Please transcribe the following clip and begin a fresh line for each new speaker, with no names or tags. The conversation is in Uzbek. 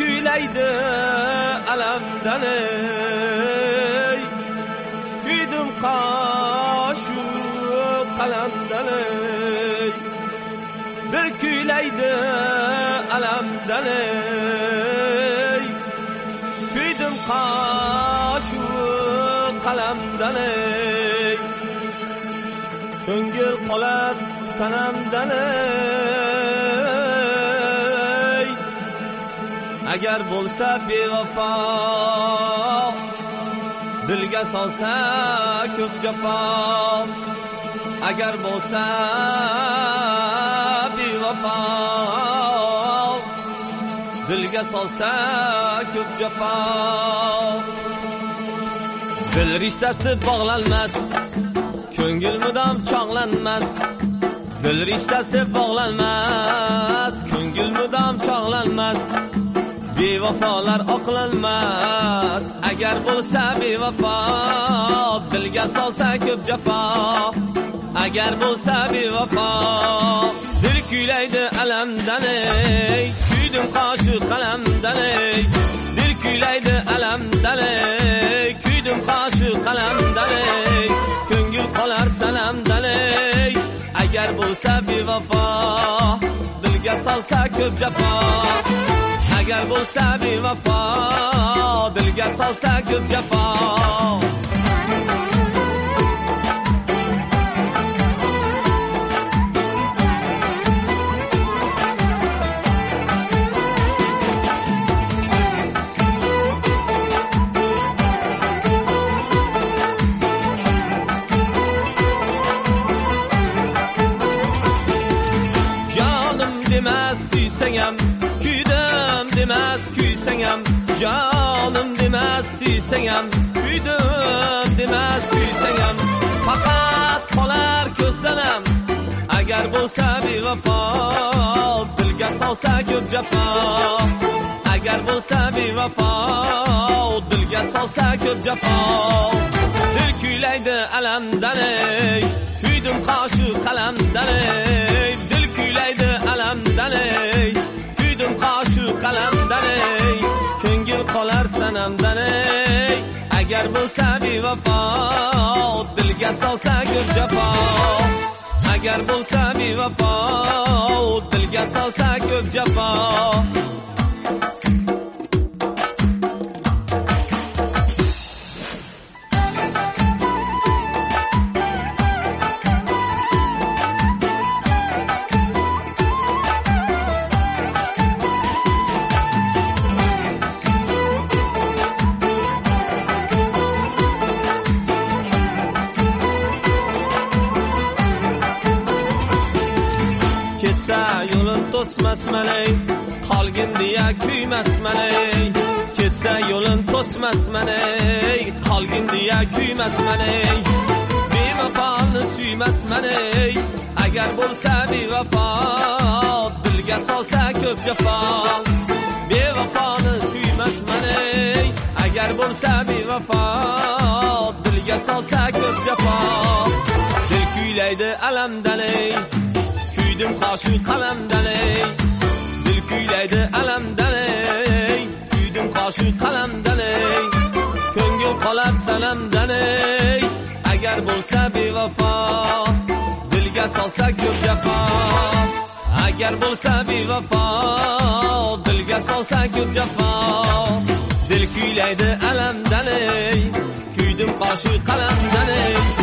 kuylaydi alamdan ey, kuydim qoshu qalamdan ey, dil kuylaydi alamdan ey, kuydim qoshu qalamdan ey, ko'ngil qolar sanamdan ey, agar bo'lsa bevafo, dilga solsa ko'p jafo, agar bo'lsa bevafo, dilga solsa ko'p jafo. Dil rishtasi bog'lanmas, ko'ngil mudom chog'lanmas. Dil rishtasi bog'lanmas, ko'ngil mudom chog'lanmas. Bevafolar oqlanmas, agar bo'lsa bevafo, dilga solsa ko'p jafo, agar bo'lsa bevafo. Dil kuylaydi alamdan ey, kuydim qoshu qalamdan ey, dil kuylaydi alamdan ey, kuydim qoshu qalamdan ey, ko'ngil qolar sanamdan ey, agar bo'lsa bevafo, dilga solsa ko'p jafo, agar bo'lsa bevafo, dilga solsa ko'p jafo. Jonim demas suysangam, kuydim demas kuysangam, jonim demas suysangam, kuydim demas kuysangam, faqat qolar ko'zdanam, agar bo'lsa bevafo, dilga solsa ko'p jafo, agar bo'lsa bevafo, dilga solsa ko'p jafo. Dil kuylaydi alamdan ey, kuydim qoshu qalamdan ey, dil kuylaydi alamdan ey, kuydim qoshu qalamdan ey, ko'ngil qolar sanamdan ey, agar bo'lsa bevafo, dilga solsa ko'p jafo, agar bo'lsa bevafo, dilga solsa ko'p jafo. Ketsa yo'lim to'smasman ey, qolgin deya kuymasman ey, ketsa yo'lim to'smasman ey, qolgin deya kuymasman ey, bevafoni suymasman ey, agar bo'lsa bevafo, dilga solsa ko'p jafo, bevafoni suymasman ey, agar bo'lsa bevafo, dilga solsa ko'p jafo. Dil kuylaydi alamdan ey, kuydim qoshu qalamdan ey, dil kuylaydi alamdan ey, kuydim qoshu qalamdan ey, ko'ngil qolar sanamdan ey, agar bo'lsa bevafo, dilga solsa ko'p jafo, agar bo'lsa bevafo, dilga solsa ko'p jafo. Dil kuylaydi alamdan ey, kuydim qoshu qalamdan ey,